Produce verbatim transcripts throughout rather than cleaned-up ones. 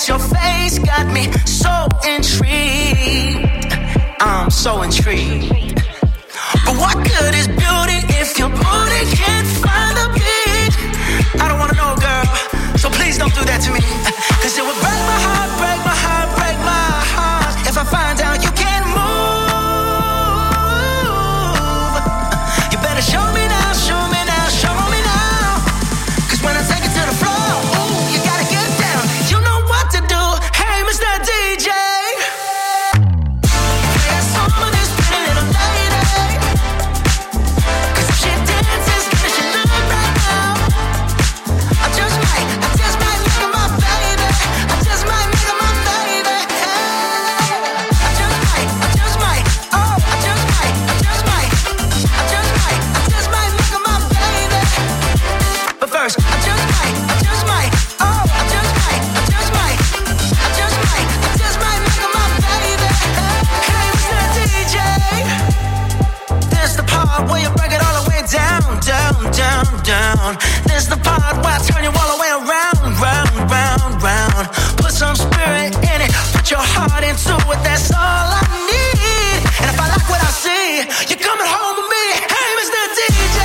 your face got me so intrigued. I'm so intrigued. But what good is beauty if your booty can't find the beat? I don't wanna know, girl, so please don't do that to me. Cause it would break my heart, break my heart, break my heart if I find out you can't move. You better show me now, show me now, show me now. Cause when I take it to the floor, ooh, you gotta get down. You know what to do, hey Mister D J. Play some of this pretty little lady. Cause if she dances, can she look right now? I just might, I just might make her my baby. I just might make her my baby. Hey. I just might, I just might, oh, I just might, I just might, I just might, I just might make her my baby. But first, I just might, I just might, oh, I just might, I just might, I just might, I just might make her my baby. Hey, Mister D J, this the part where you break it all the way down, down, down, down. This the part where I turn you all the way around, round, round, round. Put some spirit in it, put your heart into it, that's all I need. And if I like what I see, you're coming home with me. Hey, Mister D J,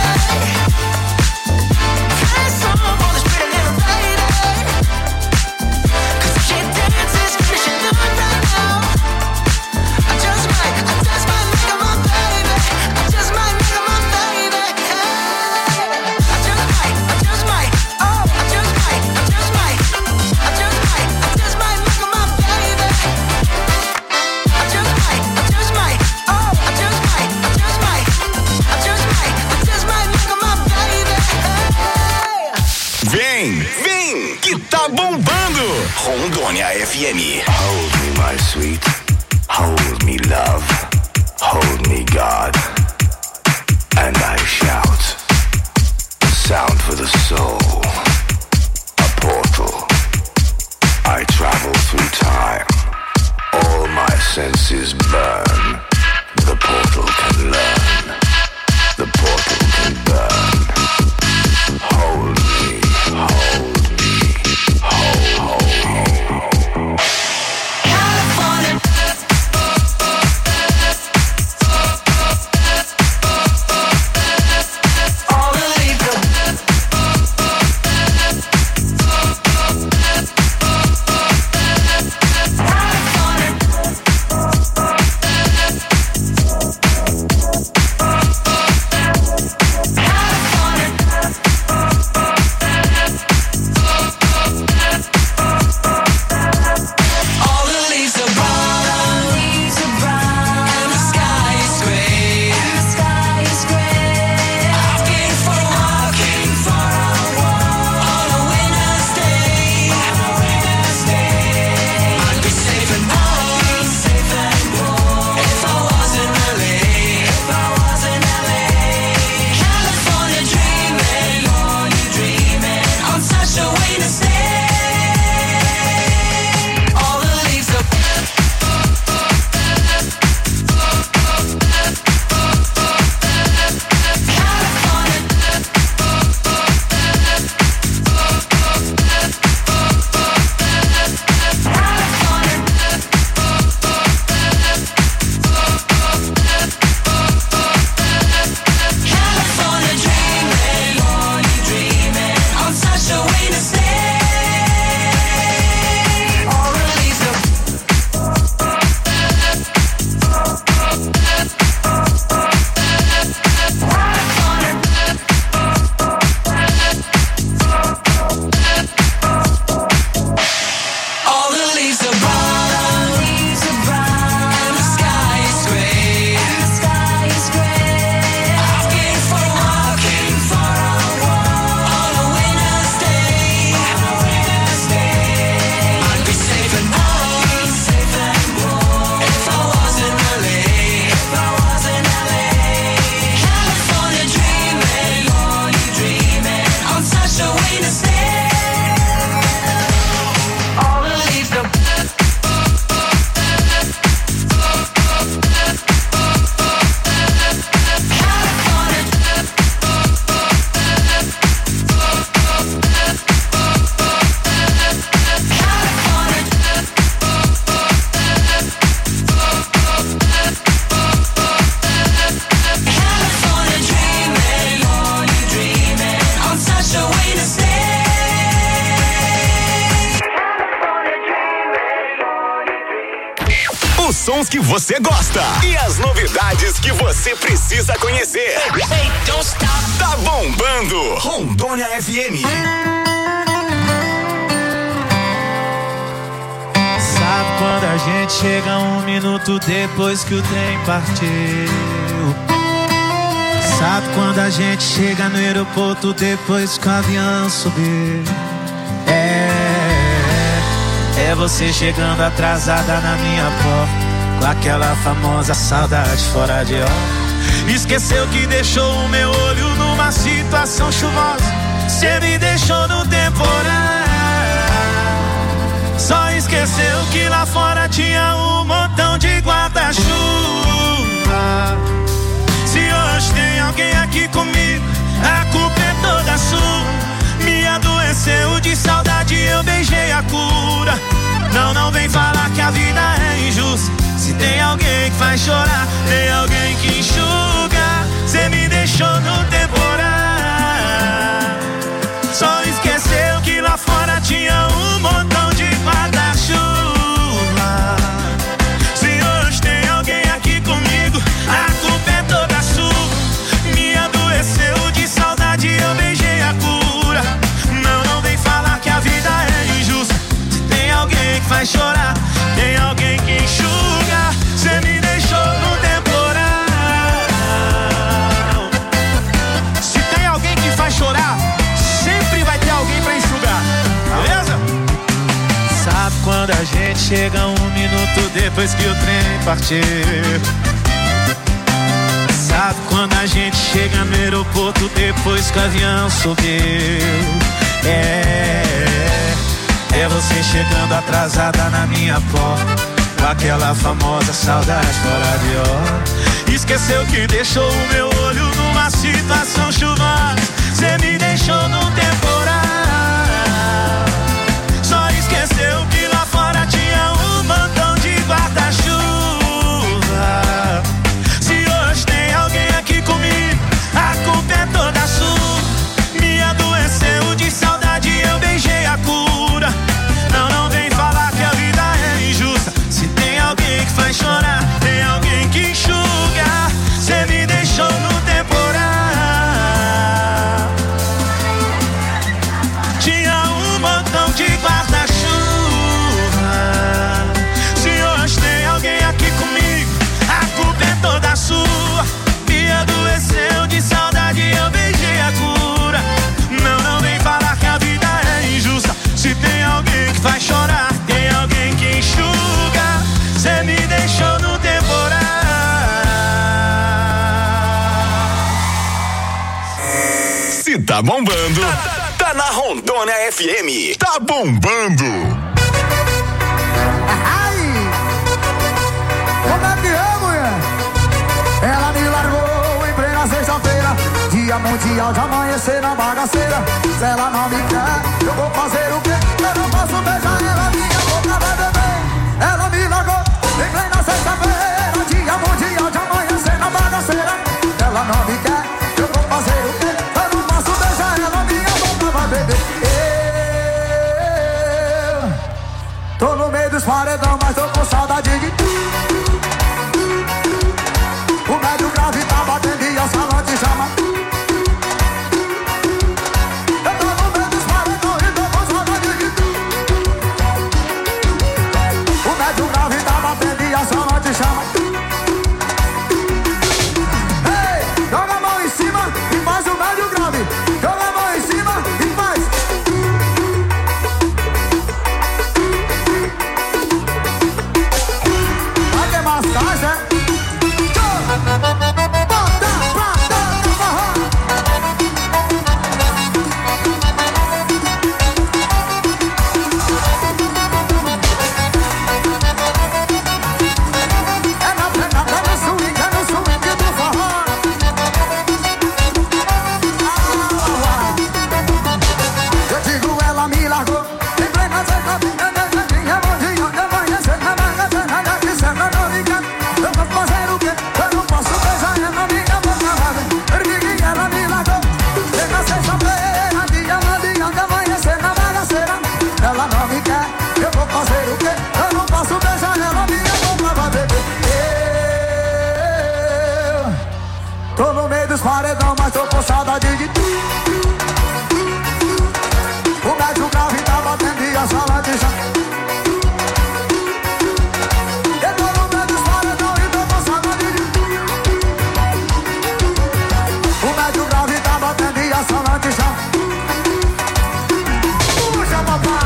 play some for this pretty little lady. Cause if she dances, can she look right now? I just might, I just might make her my baby. I just might make her my baby. Hey. I just might, I just might, oh, I just might, I just might, I just might, I just might make her my baby. I just might, I just might, oh, I just might, I just might, I just might, I just might make her my baby. Hey. Vem, vem, que tá bombando. Rondônia F M. Hold me, my sweet. Hold me, love. Hold me, God. And I shout. Sound for the soul. A portal. I travel through time. All my senses burn. The portal can learn. The portal can burn. Hold me, hold me, hold, hold, hold. California. All illegal. California. sons que você gosta e as novidades que você precisa conhecer. Hey, don't stop. Tá bombando. Rondônia F M. Sabe quando a gente chega um minuto depois que o trem partiu? Sabe quando a gente chega no aeroporto depois que o avião subiu? É, é você chegando atrasada na minha porta, com aquela famosa saudade fora de hora. Esqueceu que deixou o meu olho numa situação chuvosa. Cê me deixou no temporal. Só esqueceu que lá fora tinha um montão de guarda-chuva. Se hoje tem alguém aqui comigo, a culpa é toda sua. Me adoeceu de saudade, eu beijei a cura. Não, não vem falar que a vida é injusta. Se tem alguém que faz chorar, tem alguém que enxuga. Cê me deixou no temporal. Só esqueceu que lá fora tinha um montão de guarda-chuva. Se hoje tem alguém aqui comigo, a culpa é toda sua. Me adoeceu de saudade, eu beijei a cura. Não, não vem falar que a vida é injusta. Se tem alguém que faz chorar, tem alguém que enxuga. Cê me deixou no temporal. Se tem alguém que faz chorar, sempre vai ter alguém pra enxugar. Beleza? Sabe quando a gente chega um minuto depois que o trem partiu? Sabe quando a gente chega no aeroporto depois que o avião subiu? É, é você chegando atrasada na minha porta, com aquela famosa saudade fora de hora. Esqueceu que deixou o meu olho numa situação chuvosa. Cê me deixou no temporal. Só esqueceu que lá fora tinha um montão de guarda-chuva. Se hoje tem alguém aqui comigo, a culpa é toda sua. Me adoeceu de saudade, eu beijei a cura. Não, não vem falar que a vida é injusta. Se tem alguém que faz chorar, tem alguém que enxuga. Cê me deixou no temporal. Tinha um montão de guarda-chuva. Se hoje tem alguém aqui comigo, a culpa é toda sua. Me adoeceu de saudade, eu beijei a cura. Não, não vem falar que a vida é injusta. Se tem alguém que faz chorar, tem alguém que enxuga. Cê me deixou no temporal. Se tá bombando, tá, tá na Rondônia F M. Tá bombando. Ai! Como é que é, mulher? Ela me largou em plena sexta-feira, dia mundial de amanhecer na bagaceira. Se ela não me quer, eu vou fazer o quê? Eu não posso beijar ela, minha boca vai beber. Ela me largou em plena sexta-feira, dia mundial de amanhecer na bagaceira. Ela não me quer, eu vou fazer o quê? Eu não posso beijar ela, minha boca vai beber. Eu tô no meio dos paredão, mas tô com saudade de ti. O médio grave tá batendo e a sala te chama. Eu tô no meio dos paredão e tô com saudade de ti. paredão, mas tô com saudade de tu. O médio grave tá batendo e a sala de chão. Eu tô no meio dos paredão e tô com saudade de tu. O médio grave tá batendo e a sala de chão. Puxa, papai.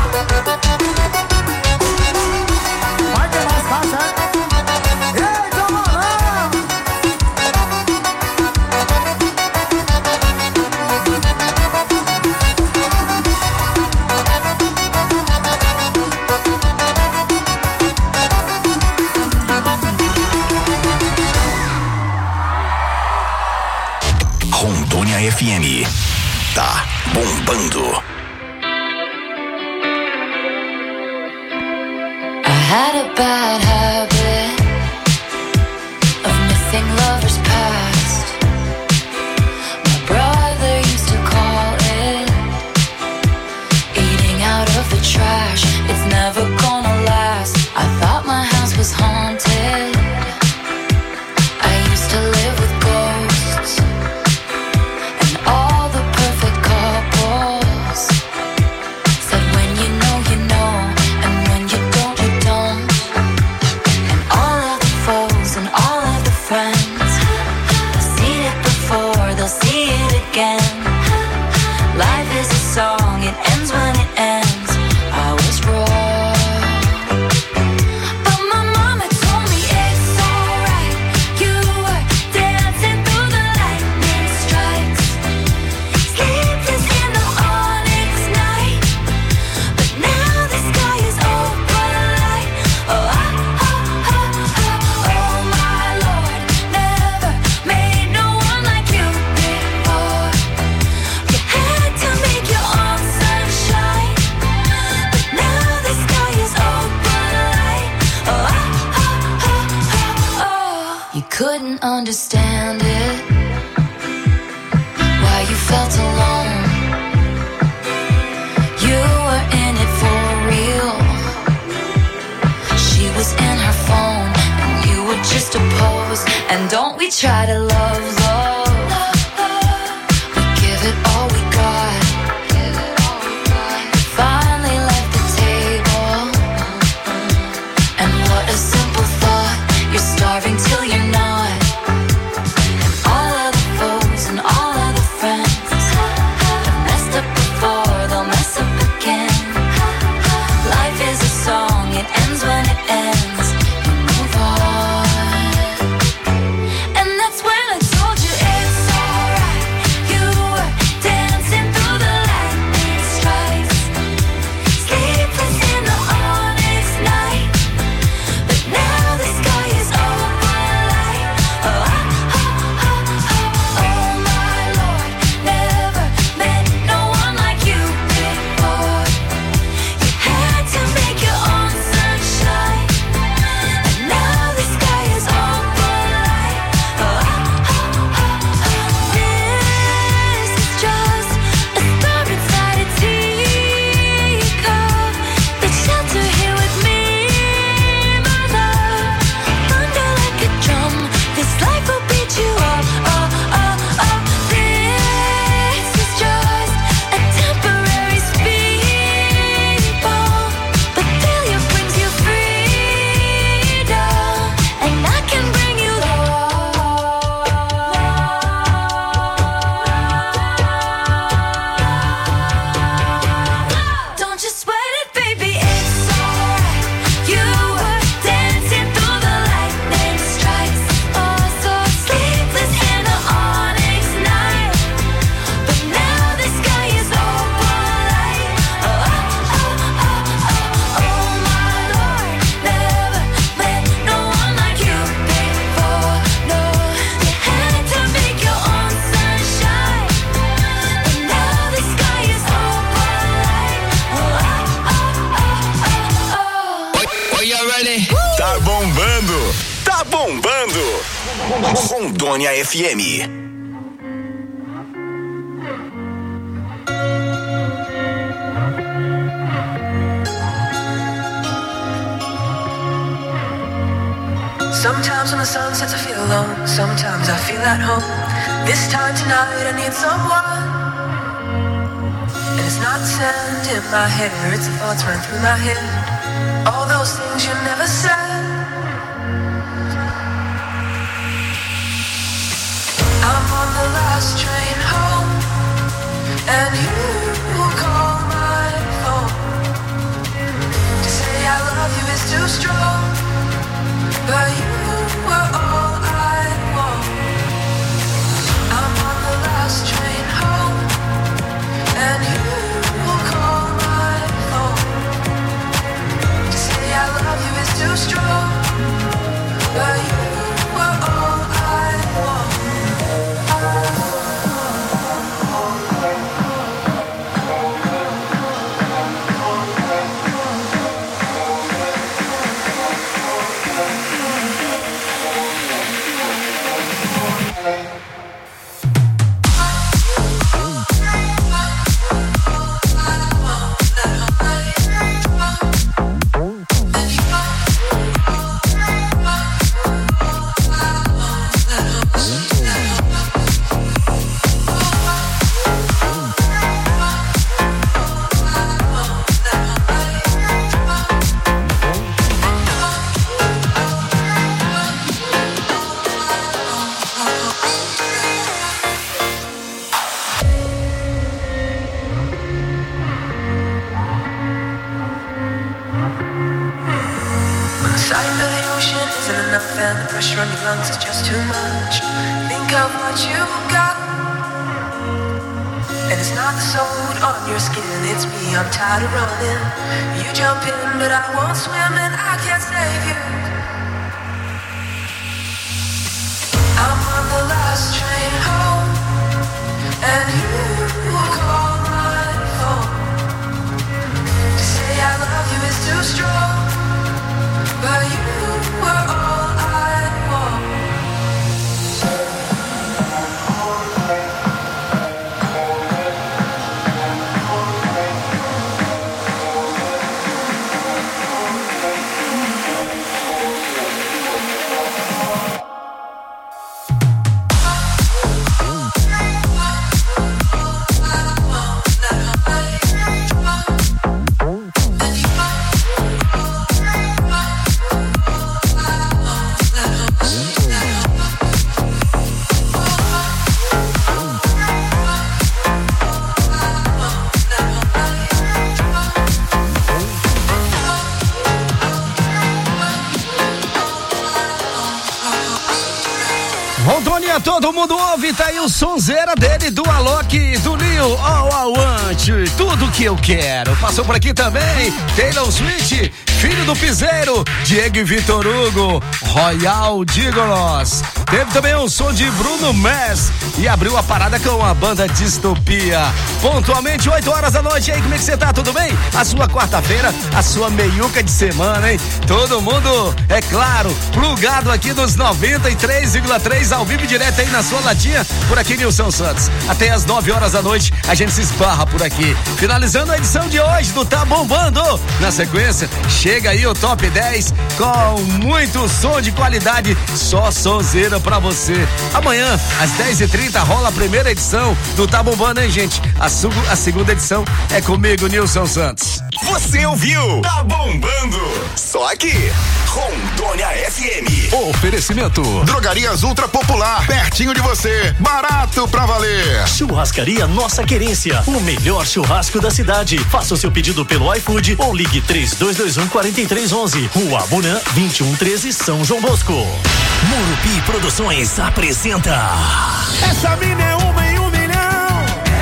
Vai ter mais caixa, é? Rondônia F M. Tá bombando. I had a bad habit of missing lovers past. My brother used to call it eating out of the trash. It's never gonna last. I thought my house was haunted. I used to live with ghosts and all the perfect couples said when you know you know, and when you don't you don't. And all of the foes and all of the friends, they've seen it before, they'll see it again. Life is a song, it ends when it ends. I was wrong, but my mama told me it's alright. You were dancing through the lightning strikes, sleepless in the onyx night. But now the sky is open light. Oh, oh, oh, oh, oh, oh my Lord, never made no one like you before. You had to make your own sunshine, but now the sky is open light. Oh, oh, oh, oh, oh. You couldn't understand it, why you felt alone. You were in it for real. She was in her phone, and you were just a pose. And don't we try to love, love? We give it all we got. Finally left the table, and what a simple thought. You're starving till you're not. And all of the foes and all of the friends have messed up before, they'll mess up again. Life is a song, it ends when it ends. You move on, and that's when I told you it's alright. You were dancing through the lightning strikes, sleepless in the onyx night. But now the sky is open light. Oh, oh, oh, oh, oh, oh my Lord, never met no one like you before. You had to make your own sunshine, and now the sky is open light. Oh, oh, oh, oh, this is just a star inside a teacup. The shelter here with me, my love. Thunder like a drum, this life will beat you up. Oh, oh, oh, this is just a temporary speed bump, but failure brings you freedom, and I can bring you love. Don't you sweat it, baby, it's alright. You were dancing through the lightning strikes, oh so sleepless in the onyx night. But now the sky is open light. Oh, oh, oh, oh, oh, oh my Lord, never met no one like you before. No, you had to make your own sunshine, but now the sky is open light. Oh, oh, oh, oh, oh, oh. Are you ready? Tá bombando. Tá bombando. Rondônia F M. Sometimes when the sun sets I feel alone. Sometimes I feel at home. This time tonight I need someone. And it's not the sound in my head, it's the thoughts running through my head. All those things you never said. I'm on the last train home, and you will call my phone. To say I love you is too strong, but you were all I want. I'm on the last train home, and you will call my phone. To say I love you is too strong, but you were all I want. Pressure on your lungs is just too much. Think of what you got. And it's not the soul on your skin, it's me, I'm tired of running. You jump in, but I won't swim and I can't save you. I'm on the last train home, and you will call my phone. To say I love you is too strong, but you were all todo mundo ouve, tá aí o sonzeira dele, do Alok, do Lil, All I Want, tudo que eu quero. Passou por aqui também Taylor Swift, filho do piseiro, Diego e Vitor Hugo, Royal Gigolos. Teve também um som de Bruno Mars e abriu a parada com a banda Distopia. Pontualmente, oito horas da noite. E aí, como é que você tá? Tudo bem? A sua quarta-feira, a sua meiuca de semana, hein? Todo mundo, é claro, plugado aqui nos noventa e três vírgula três, ao vivo e direto aí na sua latinha, por aqui, Nilson Santos. Até as nove horas da noite, a gente se esbarra por aqui. Finalizando a edição de hoje do Tá Bombando. Na sequência, chega aí o Top dez com muito som de qualidade, só sonzeira pra você. Amanhã, às dez e trinta, rola a primeira edição do Tá Bombando, hein, gente? A, su- a segunda edição é comigo, Nilson Santos. Você ouviu? Tá Bombando. Só aqui, Rondônia F M. Oferecimento: Drogarias Ultra Popular, pertinho de você, barato pra valer. Churrascaria Nossa Querência, o melhor churrasco da cidade. Faça o seu pedido pelo iFood ou ligue três dois dois um, quatro três um um. Rua Abunã, vinte e um treze, São João Bosco. Murupi Produções apresenta. Essa mina é uma em um milhão.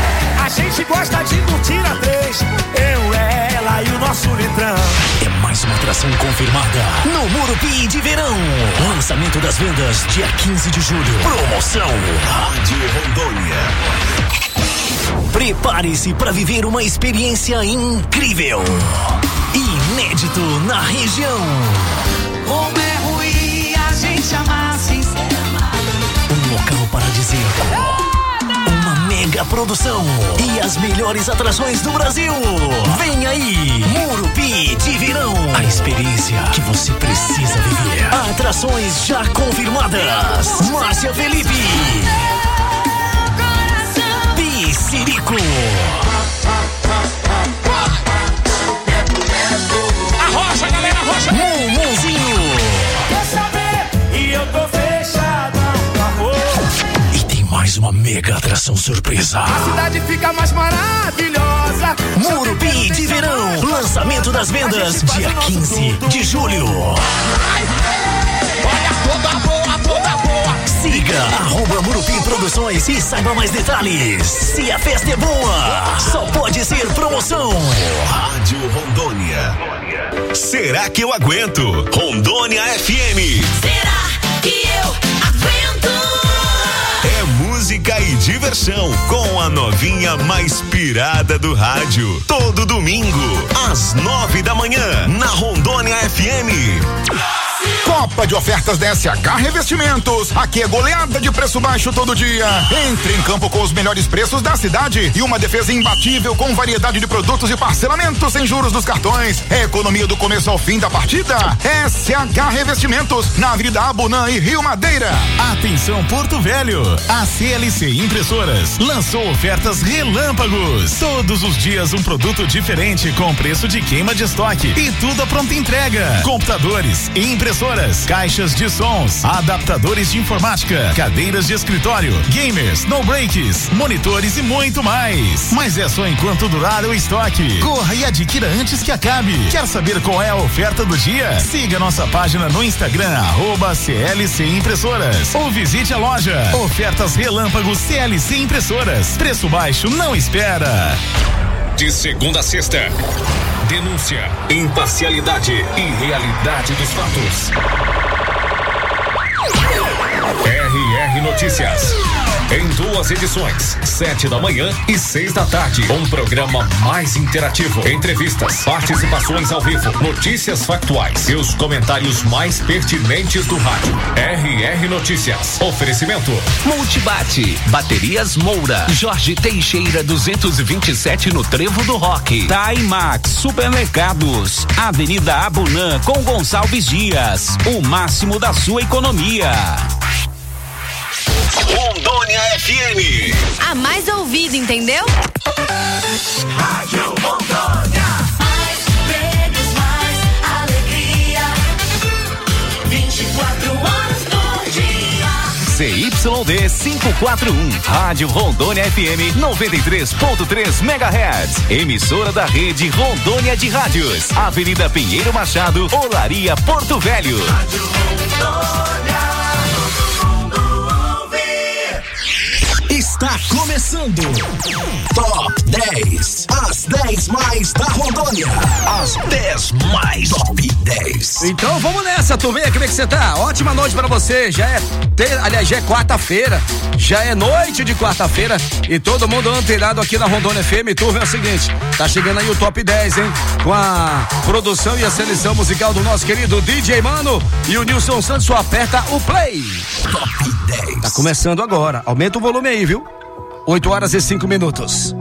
A gente gosta de curtir a três. Eu, ela e o nosso litrão. É mais uma atração confirmada no Murupi de Verão. Lançamento das vendas dia quinze de julho. Promoção Rádio Rondônia. Prepare-se para viver uma experiência incrível, inédito na região. Como é ruim a gente amar sem ser amado. Um local paradisíaco, uma mega produção e as melhores atrações do Brasil. Vem aí, Murupi de Verão, a experiência que você precisa viver. Atrações já confirmadas: Márcia Felipe, Sirico. Arrocha, galera, arrocha. Mumuzinho. Quer saber? E eu tô fechado no amor. E tem mais uma mega atração surpresa. A cidade fica mais maravilhosa. Murupi de verão. Lançamento das vendas dia quinze de julho. Olha toda boa, toda boa. Siga arroba Murupi Produções e saiba mais detalhes. Se a festa é boa, só pode ser promoção. Rádio Rondônia. Será que eu aguento? Rondônia F M. Será que eu aguento? É música e diversão com a novinha mais pirada do rádio. Todo domingo, às nove da manhã, na Rondônia F M. Copa de ofertas da S H Revestimentos. Aqui é goleada de preço baixo todo dia. Entre em campo com os melhores preços da cidade e uma defesa imbatível com variedade de produtos e parcelamento sem juros dos cartões. É economia do começo ao fim da partida. S H Revestimentos, na Avenida Abunã e Rio Madeira. Atenção Porto Velho, a C L C Impressoras lançou ofertas relâmpagos. Todos os dias um produto diferente com preço de queima de estoque e tudo a pronta entrega. Computadores, impressoras, caixas de sons, adaptadores de informática, cadeiras de escritório, gamers, no breaks, monitores e muito mais. Mas é só enquanto durar o estoque. Corra e adquira antes que acabe. Quer saber qual é a oferta do dia? Siga nossa página no Instagram, arroba C L C Impressoras, ou visite a loja. Ofertas relâmpagos C L C Impressoras. Preço baixo não espera. De segunda a sexta, denúncia, imparcialidade e realidade dos fatos. R R Notícias. Em duas edições, sete da manhã e seis da tarde. Um programa mais interativo. Entrevistas, participações ao vivo, notícias factuais e os comentários mais pertinentes do rádio. R R Notícias. Oferecimento. Multibate. Baterias Moura. Jorge Teixeira duzentos e vinte e sete no Trevo do Rock. Taimax Supermercados. Avenida Abunã com Gonçalves Dias. O máximo da sua economia. Rondônia F M. A mais ouvida, entendeu? Rádio Rondônia. Mais prêmios, mais alegria. vinte e quatro horas por dia. C Y D quinhentos e quarenta e um. Rádio Rondônia F M noventa e três ponto três megahertz. Emissora da rede Rondônia de Rádios. Avenida Pinheiro Machado, Olaria, Porto Velho. Rádio Rondônia. Está começando Top dez. As dez mais da Rondônia. As dez mais top dez. Então vamos nessa, turminha, como é que você tá? Ótima noite pra você, já é, ter, aliás, já é quarta-feira, já é noite de quarta-feira e todo mundo antenado aqui na Rondônia F M. Turma, é o seguinte, tá chegando aí o Top dez, hein? Com a produção e a seleção musical do nosso querido D J Mano e o Nilson Santos, só aperta o play. Top dez. Tá começando agora, aumenta o volume aí, viu? oito horas e cinco minutos.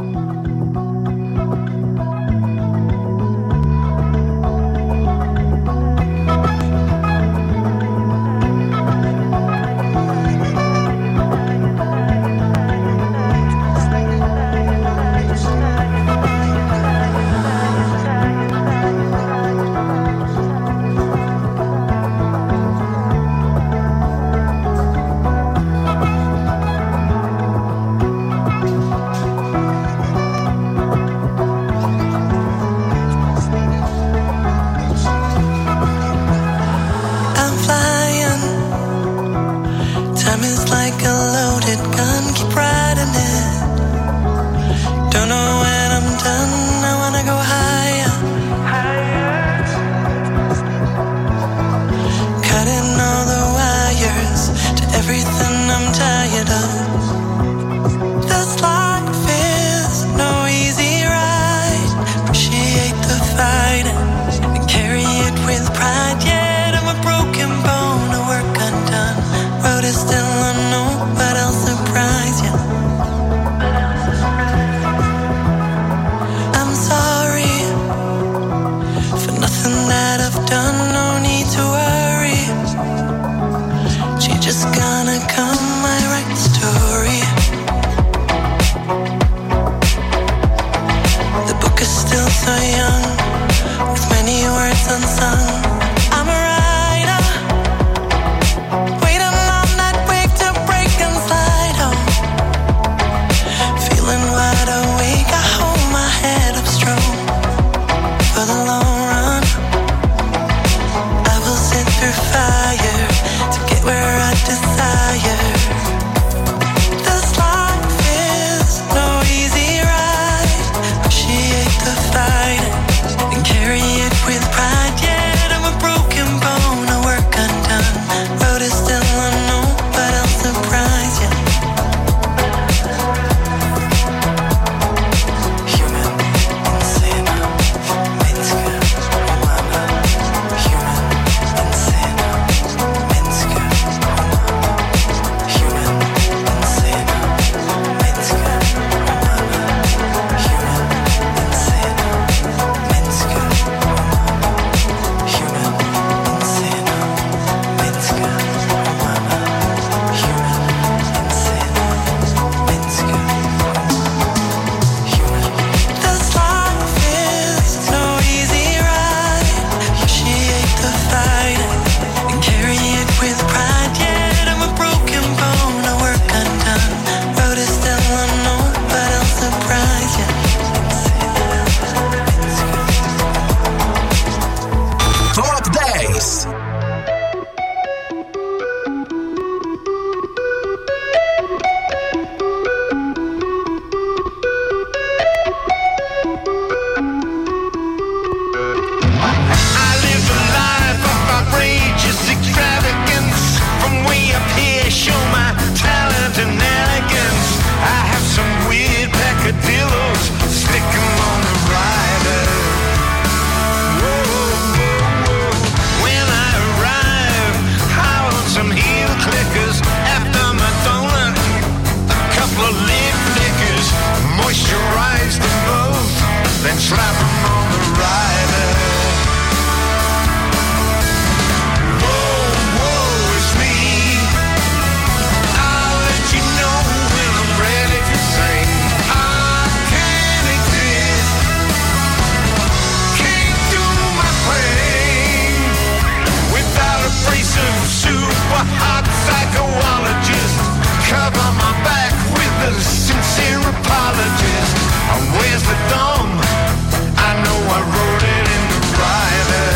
thumb. I know I wrote it in the rider.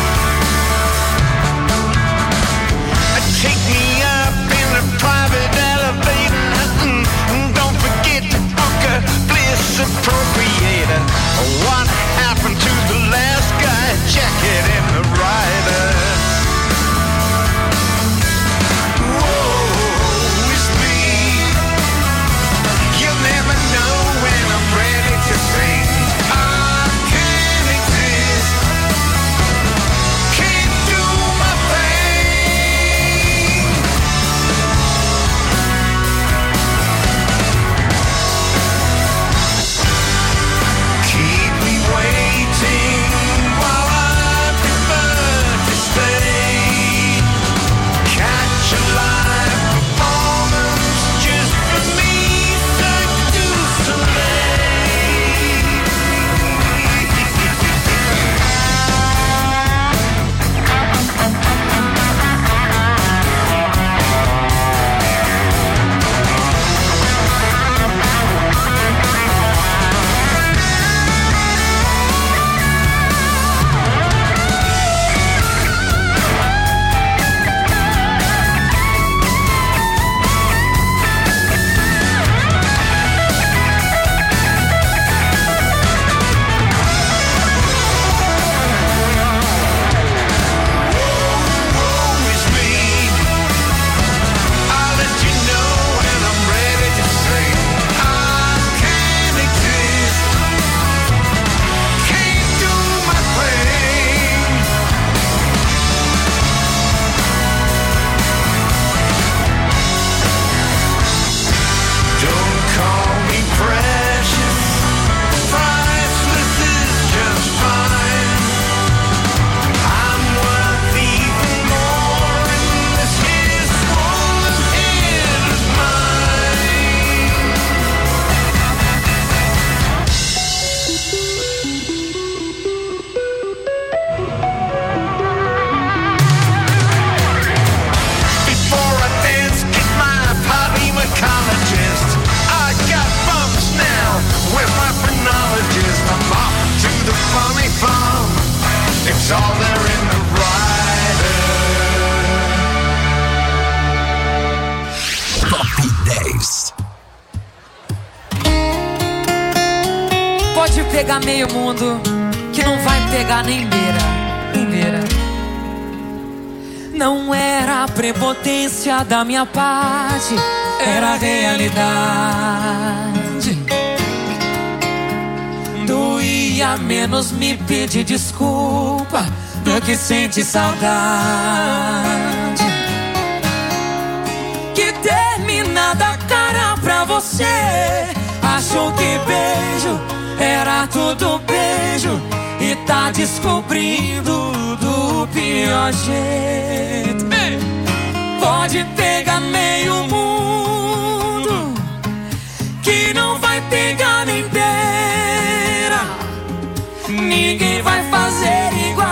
Take me up in a private elevator. Mm, don't forget to book a bliss appropriator. What happened to the last guy jacket in the rider? Whoa, it's me. You never know when I'm ready to sing. I can't exist. Can't do my thing. Keep me waiting while I prefer to stay. Catch a live performance just for me, Cirque du It's all there in the rider. Top dez. Pode pegar meio mundo, que não vai pegar nem beira, nem beira. Não era a prepotência da minha parte, era a realidade. Doía menos me pedir desculpa do que sente saudade. Que terminada cara pra você, achou que beijo era tudo beijo e tá descobrindo do pior jeito. Pode pegar meio mundo, que não vai pegar nem beira. Ninguém vai fazer igual,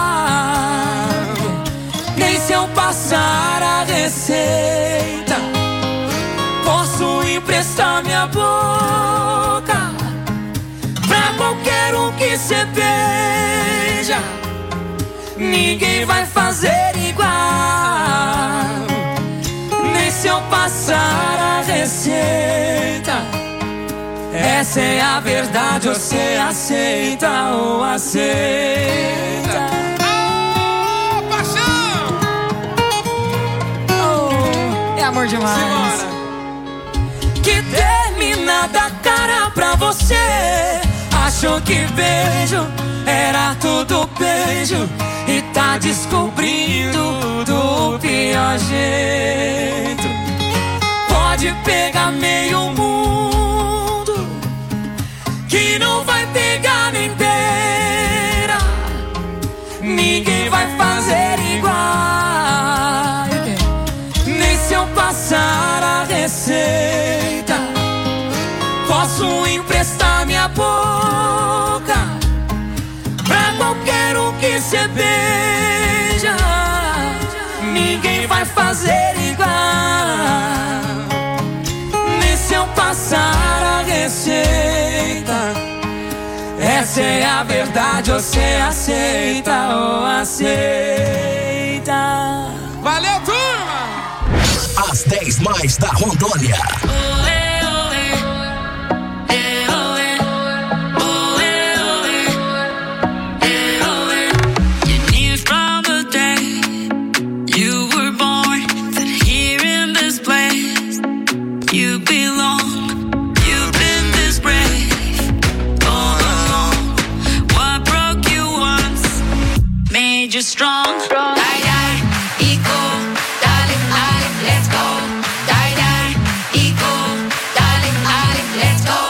nem se eu passar a receita. Posso emprestar minha boca pra qualquer um que cê beija. Ninguém vai fazer igual, nem se eu passar a receita. Essa é a verdade, você aceita ou aceita? Oh, paixão! Oh, é amor demais. Simbora. Que terminada cara pra você, achou que beijo era tudo beijo e tá descobrindo do pior jeito. Pode pegar meio mundo, que não vai pegar nem beira. Ninguém vai fazer igual, nem se eu passar a receita. Posso emprestar minha boca pra qualquer um que cê beija. Ninguém vai fazer igual, nem se eu passar a receita. Essa é a verdade, você aceita ou aceita. Valeu, turma! As dez mais da Rondônia. You're strong. Die, die, eco, darling, Ali, let's go. Die, die, eco, darling, Ali, let's go.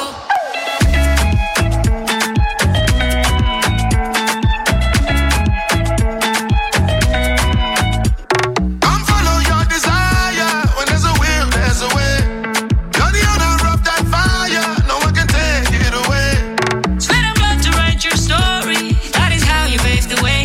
Come follow your desire. When there's a will, there's a way. You're the owner of that fire. No one can take it away. Sweat and blood to write your story. That is how you pave the way.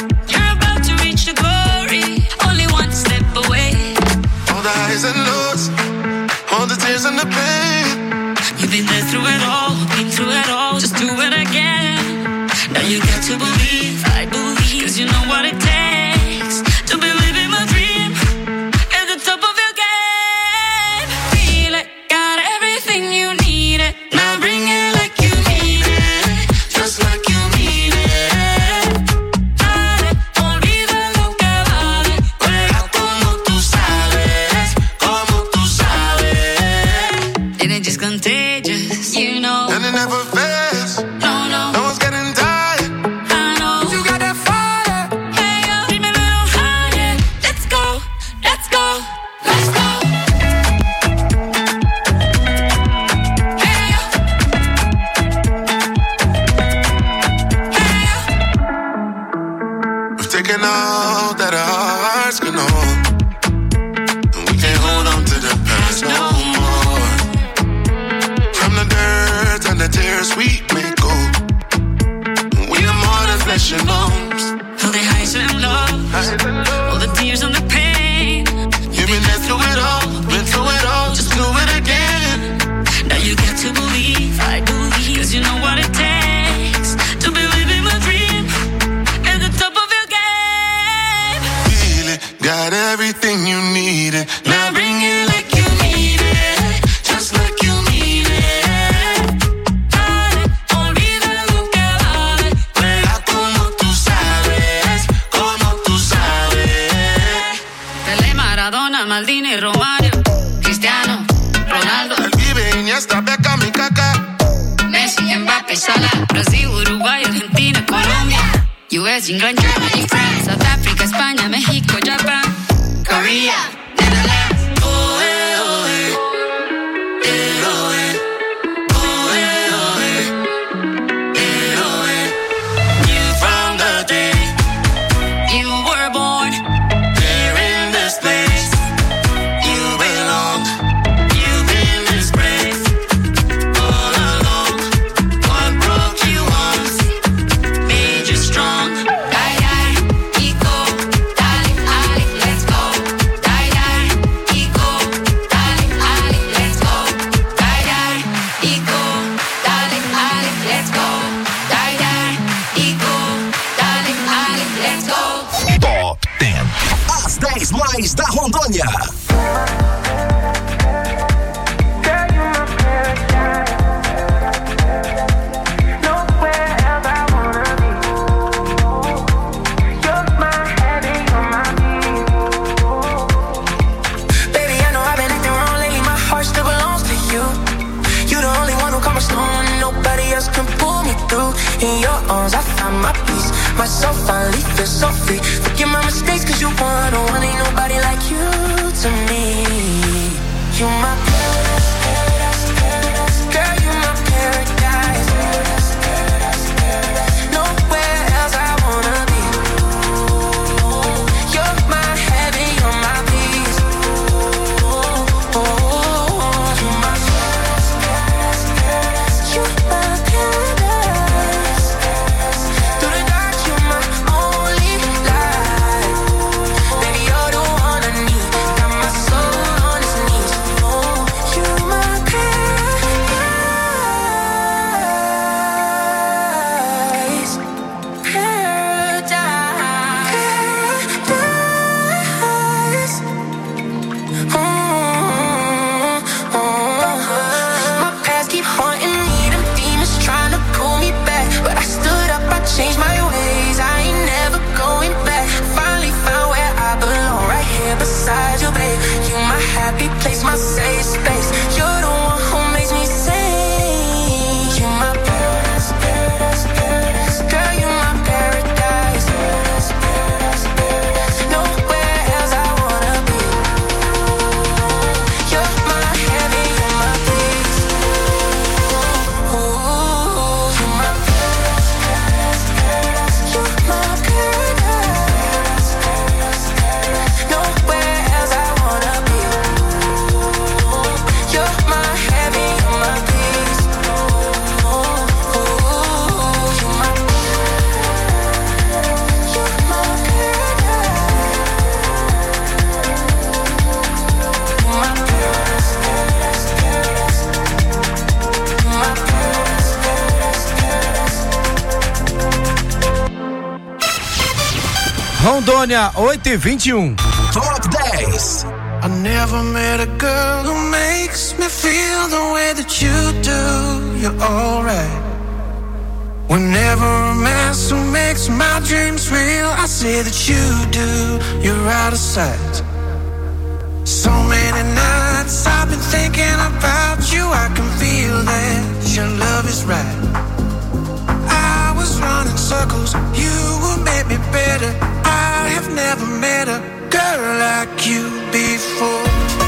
And lows, all the tears and the pain. You've been there through it all, been through it all, just do it again. Now you got to believe, I believe, cause you know what it takes to believe in my dream. At the top of your game, feel it, got everything you need it. Now bring it like you mean it, just like you mean it. Dale, olvida lo que vale, juega como tú sabes. Just contagious, you know. And it never fails. No, no. No one's getting tired. I know. You got that fire. Hey, yo, keep me a little higher. Let's go, let's go, let's go. Hey, yo. Hey, yo. We've taken all that our hearts can hold, and we can't hold on to the past no more. And the tears we may go. We are more than flesh and bones. All the highs and lows, all the tears and the pain. You've been there through it all, been through it all, just do it again. Now you got to believe, I believe, cause you know what it takes to believe in my dream. At the top of your game, feel it, got everything you needed. Now bring it like you need it, just like you mean it. Maldini, Romario, Cristiano, Ronaldo. El Vive, Iniesta, Beckham y Kaká. Messi, Mbappé, Salah. Brasil, Uruguay, Argentina, Colombia. U S, England, Germany, France, South Africa, España, México, Japan, Korea, Netherlands. Oh, eh, oh, eh. Eh, oh, eh. Oh, eh, oh, eh. Eh, oh, eh. You from the day you were born, there in this place. Mais da Rondônia. In your arms I find my peace. Myself finally feel so free. Forget my mistakes cause you one on one. Ain't nobody like you to me. You my paradise, paradise, paradise. Girl, you my paradise, paradise, paradise, paradise. Nowhere else I wanna be. You're my heaven, you're my peace. Oh, oh, oh. You my paradise, paradise, paradise. You my paradise. You my Rondônia, oito e vinte e um. Top dez. I never met a girl who makes me feel the way that you do. You're alright. Whenever a mess who makes my dreams real, I say that you do. You're out of sight. So many nights I've been thinking about you. I can feel that your love is right. I was running circles, you would make me better. I have never met a girl like you before.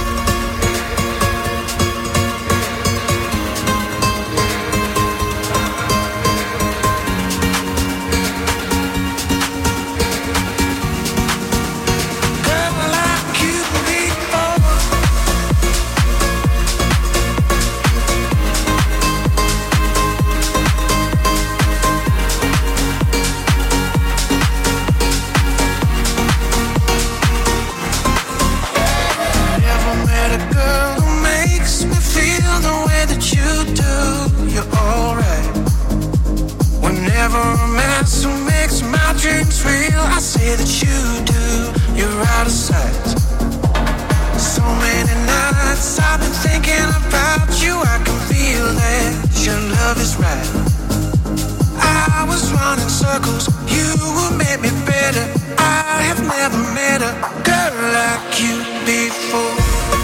I say that you do, you're out of sight. So many nights I've been thinking about you. I can feel that your love is right. I was running circles, you would make me better. I have never met a girl like you before.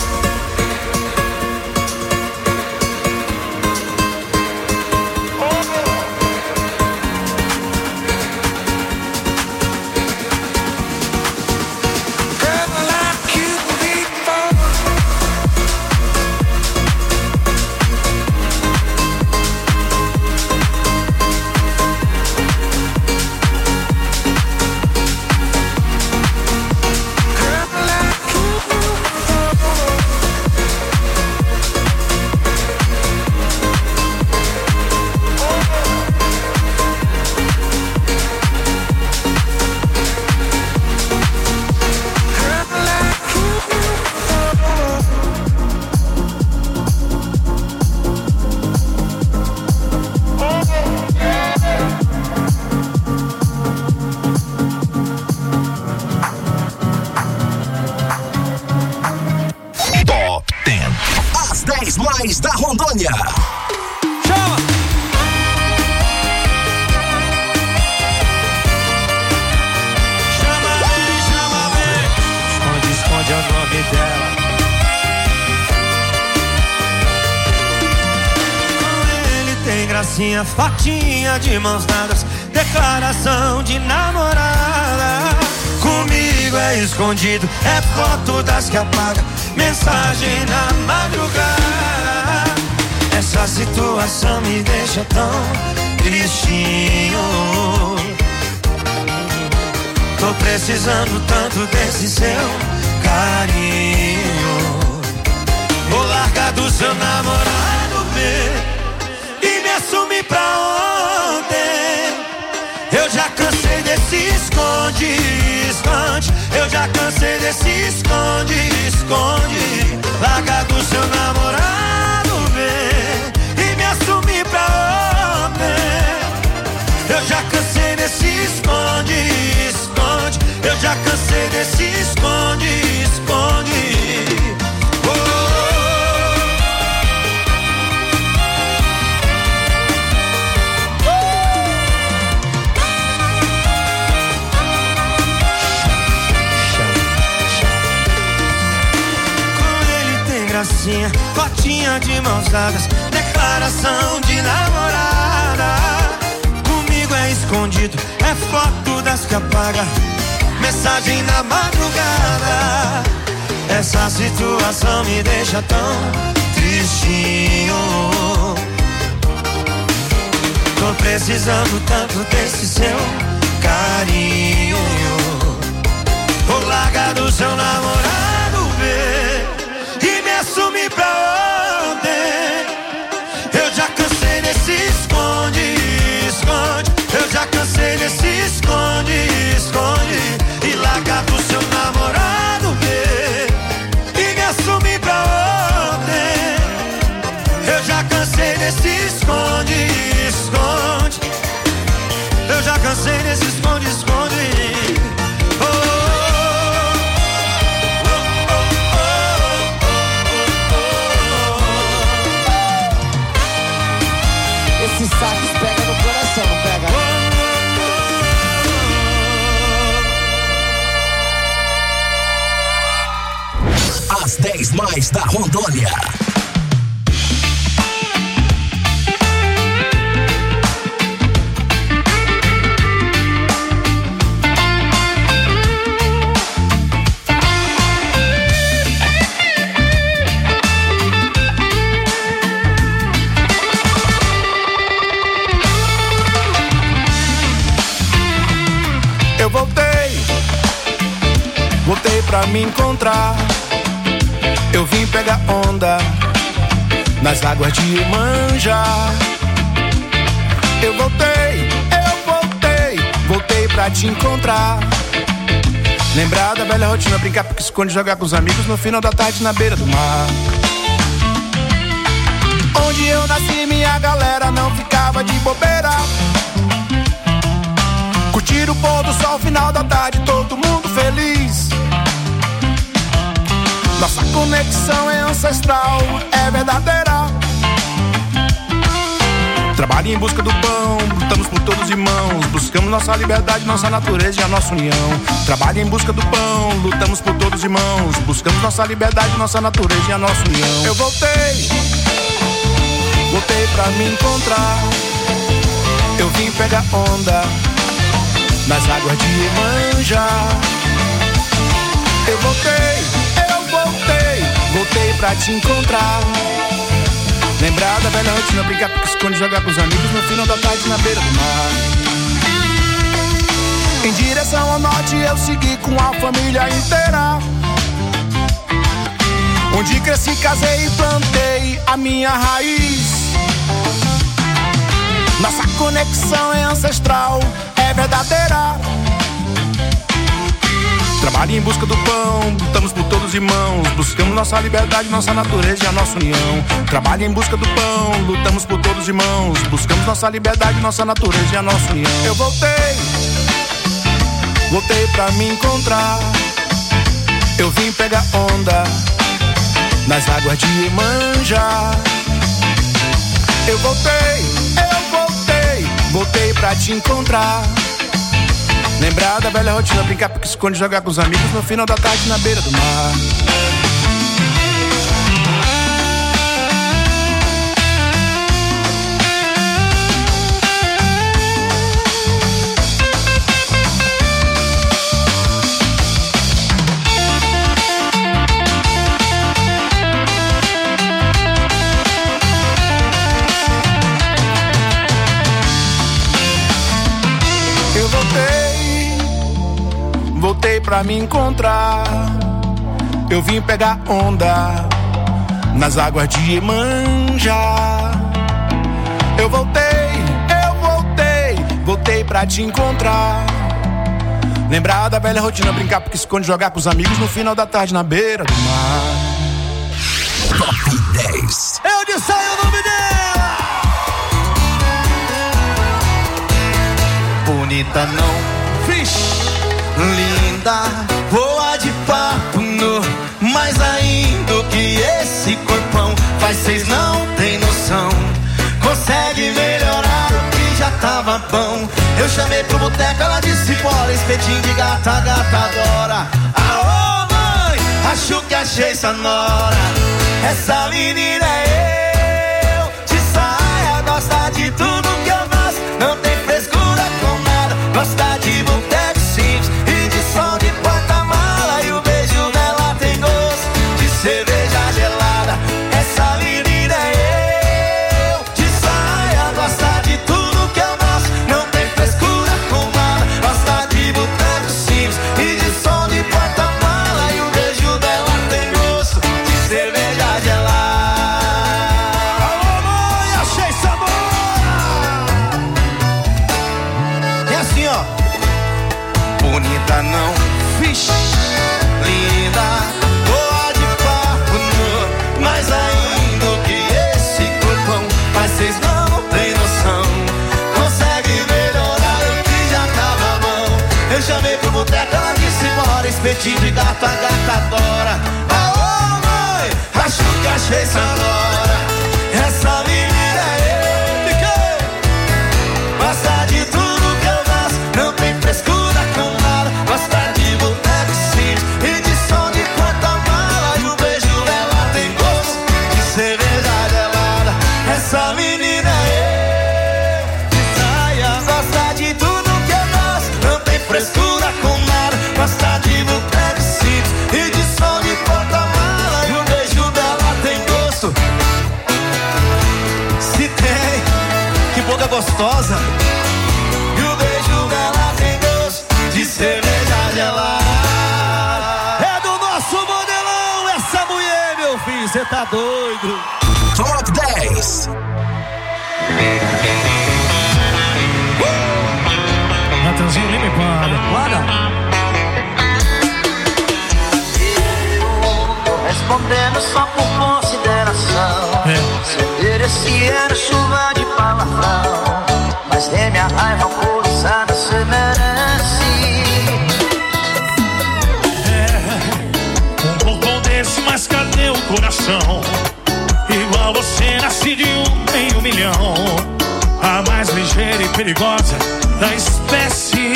Mais da Rondônia. Chama! Chama bem, chama bem. Esconde, esconde o nome dela. Com ele tem gracinha, fotinha de mãos dadas, declaração de namorada. Comigo é escondido, é foto das que apaga, mensagem na madrugada. Essa situação me deixa tão tristinho. Tô precisando tanto desse seu carinho. Vou largar do seu namorado, ver, e me assumir pra ontem. Eu já cansei desse esconde, esconde. Eu já cansei desse esconde, esconde. Larga do seu namorado, vem, e me assumir pra ontem. Eu já cansei desse esconde, esconde. Eu já cansei desse esconde, esconde. Fotinha de mãos dadas, declaração de namorada. Comigo é escondido, é foto das que apaga, mensagem na madrugada. Essa situação me deixa tão tristinho. Tô precisando tanto desse seu carinho. Vou largar do seu namorado, ver, assumir pra ontem. Eu já cansei desse esconde, esconde. Eu já cansei desse esconde, esconde. E largar do seu namorado, ver, e me assumir pra ontem. Eu já cansei desse esconde, esconde. Eu já cansei desse esconde, esconde. Oh, mais da Rondônia. Eu voltei, voltei pra me encontrar. Eu vim pegar onda nas águas de Iemanjá. Eu voltei, eu voltei, voltei pra te encontrar. Lembrar da velha rotina, brincar porque esconde, jogar com os amigos no final da tarde na beira do mar. Onde eu nasci, minha galera não ficava de bobeira. Curtir o pôr do sol, final da tarde, todo mundo feliz. Nossa conexão é ancestral, é verdadeira. Trabalho em busca do pão, lutamos por todos irmãos. Buscamos nossa liberdade, nossa natureza e a nossa união. Trabalho em busca do pão, lutamos por todos irmãos. Buscamos nossa liberdade, nossa natureza e a nossa união. Eu voltei, voltei pra me encontrar. Eu vim pegar onda nas águas de Iemanjá. Eu voltei, eu voltei, voltei pra te encontrar. Lembrar da velha rotina, brincar porque esconde, jogar com os amigos no final da tarde na beira do mar. Em direção ao norte eu segui com a família inteira. Onde cresci, casei e plantei a minha raiz. Nossa conexão é ancestral, é verdadeira. Trabalho em busca do pão, lutamos por todos irmãos. Buscamos nossa liberdade, nossa natureza e a nossa união. Trabalho em busca do pão, lutamos por todos irmãos. Buscamos nossa liberdade, nossa natureza e a nossa união. Eu voltei, voltei pra me encontrar. Eu vim pegar onda nas águas de Iemanjá. Eu voltei, eu voltei, voltei pra te encontrar. Lembrar da velha rotina, brincar porque esconde, jogar com os amigos no final da tarde na beira do mar. Eu voltei, voltei pra me encontrar. Eu vim pegar onda nas águas de Iemanjá. Eu voltei, eu voltei, voltei pra te encontrar. Lembrar da velha rotina, brincar porque esconde, jogar com os amigos no final da tarde na beira do mar. Top dez. Eu disse aí o nome dela. Bonita não, vixe, linda, boa de papo no, mais ainda que esse corpão faz, cês não tem noção. Consegue melhorar o que já tava bom. Eu chamei pro boteco, ela disse bora, espetinho de gata, gata adora. Aô mãe, acho que achei sonora. Essa menina é eu, de saia, gosta de tudo que eu gosto. Não tem frescura com nada, gosta de boteco simples e de som de porta-mala. E o beijo dela tem gosto de cerveja gelada. Essa menina é eu, de saia, gosta de tudo que eu gosto. Não tem frescura com nada, gosta de boteco simples e de som de porta-mala. E o beijo dela tem gosto de cerveja gelada. Alô mãe, achei sabor. É assim ó. Bonita não, vixe, linda, boa de papo no, mais ainda que esse corpão. Mas cês não tem noção. Consegue melhorar o que já tava bom. Eu chamei pro boteco, ela disse bora, espetinho de gata, gata adora. Aô mãe, acho que achei sonora. Essa menina é eu, fiquei. Gosta de tudo que eu gosto, não tem frescura com nada. Gosta de boteco simples e de som de porta-mala. E o beijo dela tá doido. Top dez. Natanzinho Lima e Banda. Bora. Respondendo só por consideração. É. Se merecia chuva de palavrão, mas nem minha raiva alcoolizada você merece. É, um corpão desse, mas cadê o coração? Igual você, nasci de um em um milhão. A mais ligeira e perigosa da espécie.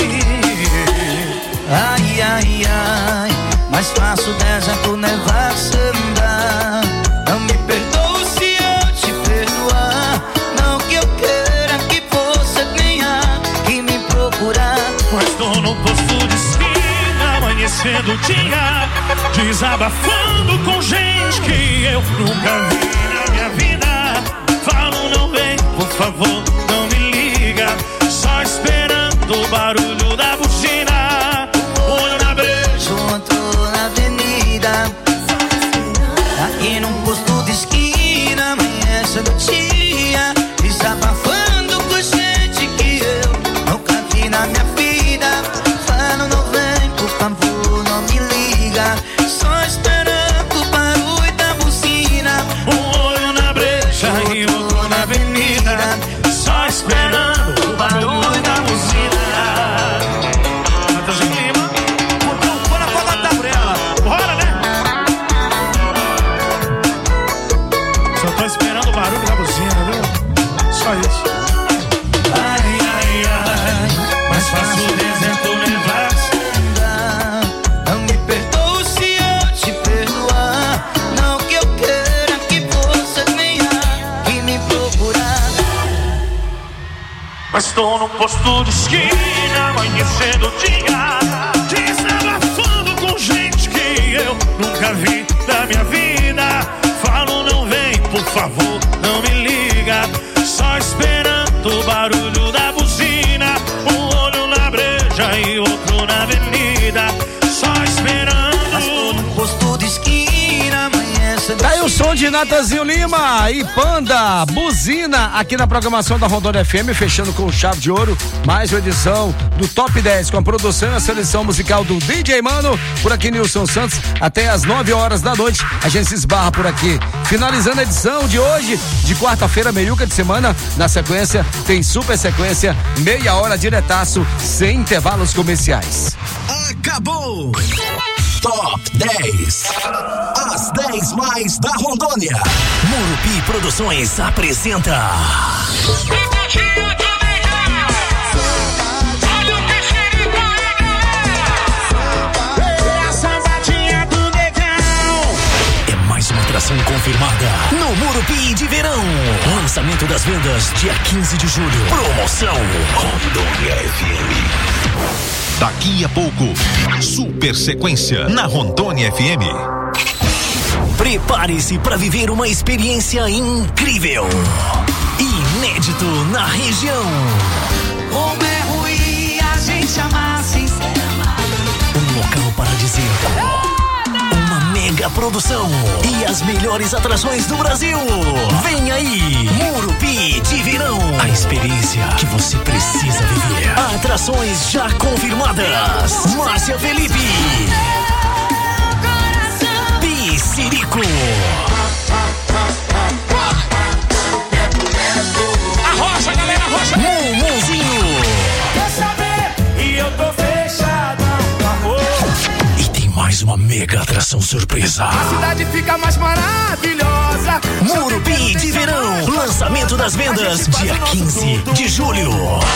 Ai, ai, ai, mais fácil deserto nevar samba. Não me perdoe se eu te perdoar. Não que eu queira que você venha que me procurar. Mas tô no posto de esquina, amanhecendo o dia, desabafando com gente que eu nunca vi na minha vida. Falo, não vem, por favor, não me liga. Só esperando o barulho da buzina. Olho na breja, outro na avenida. Aqui num posto de esquina, amanhecendo o dia, desabafando com gente que eu nunca vi na minha vida. Falo, não vem, por favor, não me liga. Só esperando o barulho da buzina. um olho na breja e outro na avenida. Só esperando o barulho da buzina. Natanzinho Lima, botão, bora pra matar por ela. Bora, né? Só tô esperando o barulho da buzina, viu? Só isso. Ai, ai, ai, mais fácil o deserto levar. Não me perdoe se eu te perdoar. Não que eu queira que você venha que me procurar. Mas tô no posto de esquina, amanhecendo o dia, desabafando com gente que eu nunca vi da minha vida. Falo, não vem, por favor, não me liga. Só esperando o barulho da buzina. Um olho na breja e outro na avenida. Só esperando. Mas tô no posto de esquina, amanhecendo. Tá aí o som de Natanzinho Lima e Panda, Buzina, aqui na programação da Rondônia F M, fechando com chave de ouro, mais uma edição do Top dez, com a produção e a seleção musical do D J Mano, por aqui Nilson Santos, até as nove horas da noite, a gente se esbarra por aqui. Finalizando a edição de hoje, de quarta-feira, meiuca de semana, na sequência, tem super sequência, meia hora diretaço, sem intervalos comerciais. Acabou! Top dez. As dez mais da Rondônia. Murupi Produções apresenta. A sambadinha do negão. É mais uma atração confirmada no Murupi de Verão. Lançamento das vendas dia quinze de julho. Promoção Rondônia F M. Daqui a pouco, super sequência na Rondônia F M. Prepare-se para viver uma experiência incrível, inédito na região. Como é ruim a gente amar sem ser amado. Um local paradisíaco, uma mega produção e as melhores atrações do Brasil. Vem aí, Murupi de Verão, a experiência que você precisa viver. Atrações já confirmadas: Márcia Felipe, Piscirico, Arrocha, galera, arrocha. Mumuzinho. Quer saber? E eu tô fechado no amor. E tem mais uma mega atração surpresa. A cidade fica mais maravilhosa. Murupi de Verão, lançamento das vendas dia quinze de julho.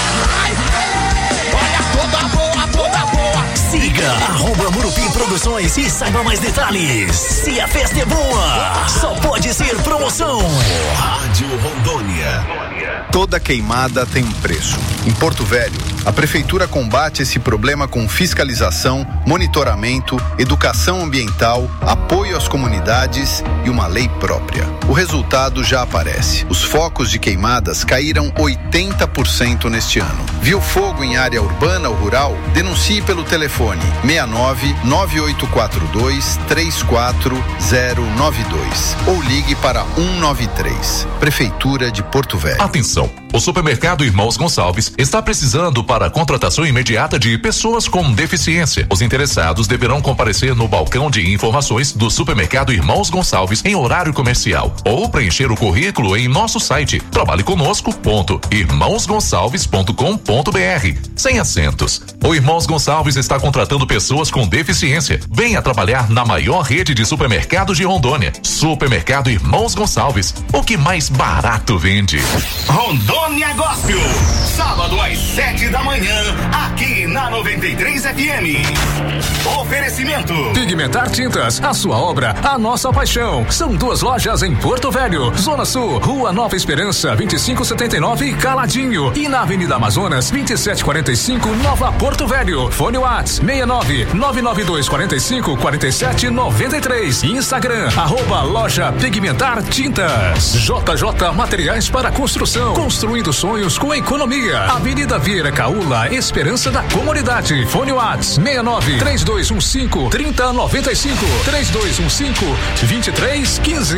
Olha toda boa, toda boa. Siga arroba Murupi Produções e saiba mais detalhes. Se a festa é boa, só pode ser promoção. Rádio Rondônia. Toda queimada tem um preço. Em Porto Velho, A Prefeitura combate esse problema com fiscalização, monitoramento, educação ambiental, apoio às comunidades e uma lei própria. O resultado já aparece. Os focos de queimadas caíram oitenta por cento neste ano. Viu fogo em área urbana ou rural? Denuncie pelo telefone seis nove nove oito quatro dois três quatro zero nove dois ou ligue para um nove três. Prefeitura de Porto Velho. Atenção! O supermercado Irmãos Gonçalves está precisando para a contratação imediata de pessoas com deficiência. Os interessados deverão comparecer no balcão de informações do supermercado Irmãos Gonçalves em horário comercial ou preencher o currículo em nosso site trabalhe conosco ponto irmãos gonçalves ponto com ponto br, sem acentos. O Irmãos Gonçalves está contratando pessoas com deficiência. Venha trabalhar na maior rede de supermercados de Rondônia. Supermercado Irmãos Gonçalves, o que mais barato vende. Rondônia Gospel, sábado às sete da manhã, aqui na noventa e três F M. Oferecimento Pigmentar Tintas, a sua obra, a nossa paixão. São duas lojas em Porto Velho, Zona Sul, Rua Nova Esperança, vinte e cinco setenta e nove, Caladinho, e na Avenida Amazonas, vinte e sete quarenta e cinco, Nova Porto Velho. Fone Whats seis nove nove nove dois quatro cinco quatro sete nove três. Instagram, arroba loja Pigmentar Tintas. J J Materiais para Construção, construindo sonhos com economia. Avenida Vieira Caula, Esperança da Comunidade. Fone Whats seis nove três dois um cinco três zero nove cinco três dois um cinco dois três um cinco.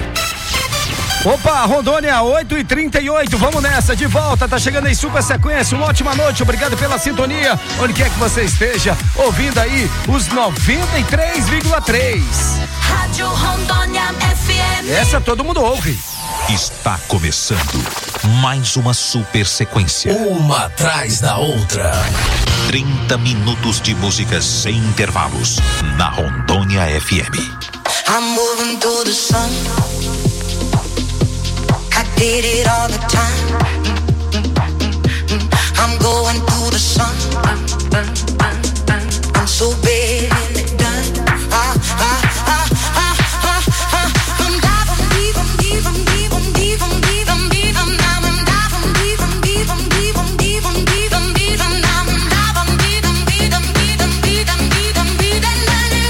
Opa, Rondônia, oito e trinta e oito, vamos nessa, de volta, tá chegando em super sequência, uma ótima noite, obrigado pela sintonia, onde quer que você esteja, ouvindo aí os noventa e três vírgula três. Rádio Rondônia F M. Essa todo mundo ouve. Está começando mais uma super sequência. Uma atrás da outra. trinta minutos de músicas sem intervalos na Rondônia F M. I'm moving through the sun. I did it all the time. I'm going through the sun. I'm so bad and it done. Ah, ah, ah, ah, ah, ah. I'm diving deep, I'm deep, I'm deep, I'm deep, I'm deep, I'm deep, I'm now I'm diving deep, I'm deep, I'm deep, I'm deep, I'm deep, I'm deep, I'm now I'm diving deep, I'm deep, I'm deep, I'm deep, I'm deep, I'm deep, and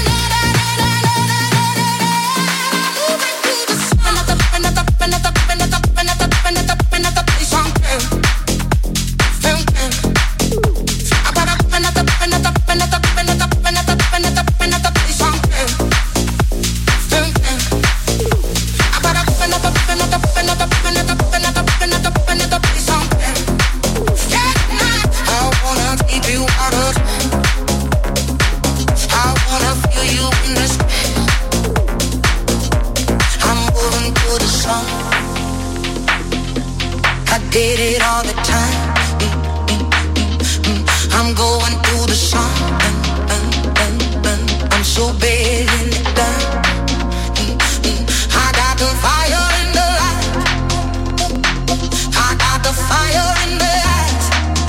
did it all the time. I'm going through the sun. I'm so bad and it done. I got the fire in the light. I got the fire in the eyes.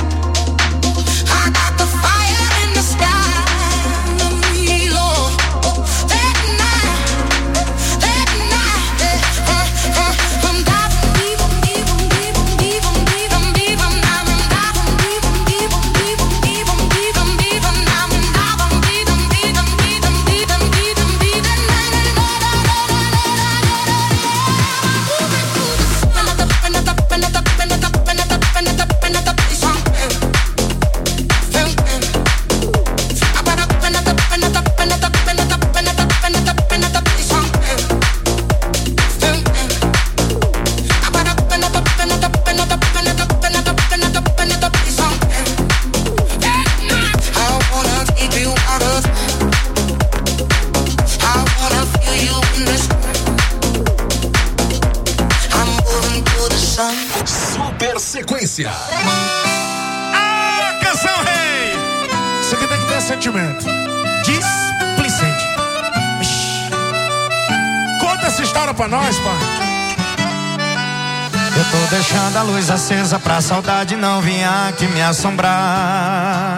I got the fire in the sky. Lord, that night, that night, I'm diving deep, I'm deep, I'm deep, I'm deep, I'm deep, I'm deep, I'm now I'm diving deep, I'm deep, I'm deep, I'm deep, I'm deep, I'm deep, I'm now I'm diving deep, I'm deep, I'm deep, I'm deep, I'm deep, I'm deep, and Super sequência. Ah, canção rei! Isso aqui tem que ter sentimento. Displicente. Ixi. Conta essa história pra nós, pai. Eu tô deixando a luz acesa pra saudade não vir aqui me assombrar.